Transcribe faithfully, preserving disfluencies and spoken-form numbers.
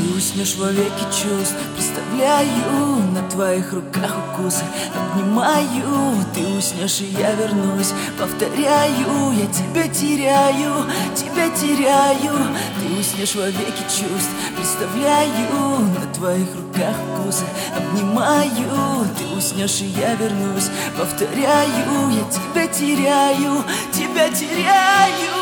уснешь во веки чувств. Представляю на твоих руках укусы. Обнимаю, ты уснешь, и я вернусь. Повторяю, я тебя теряю, тебя теряю. Ты уснешь во веки чувств. Представляю на твоих руках укусы. Обнимаю, ты уснешь, и я вернусь. Повторяю, я тебя теряю, тебя теряю.